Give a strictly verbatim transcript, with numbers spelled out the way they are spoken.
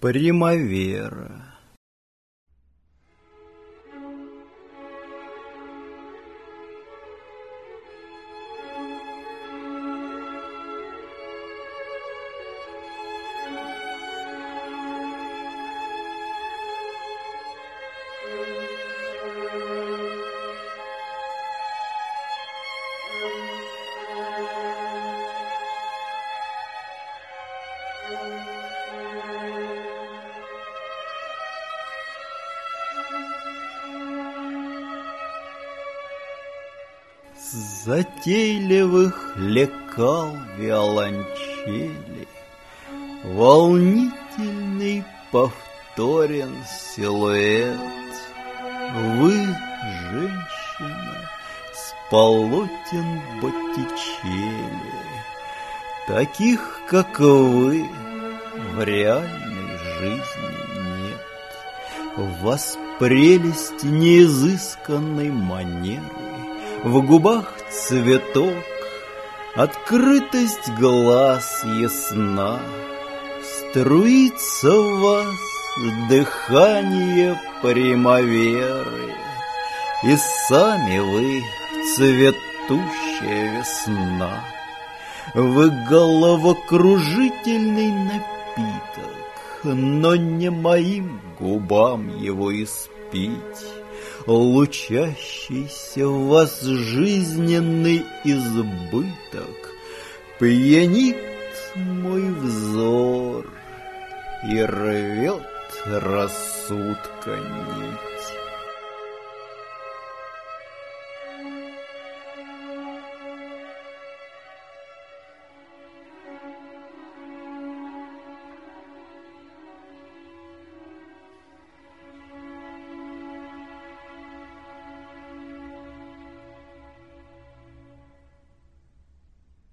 Примавера. С затейливых лекал виолончели волнительный повторен силуэт. Вы, женщина, с полотен Боттичелли, таких, как вы, в реальной жизни нет. В вас прелесть неизысканной манеры, в губах цветок, открытость глаз ясна. Струится в вас дыхание примаверы, и сами вы цветущая весна. Вы головокружительный напиток, но не моим губам его испить. Лучащийся в вас жизненный избыток пьянит мой взор и рвет рассудка нить.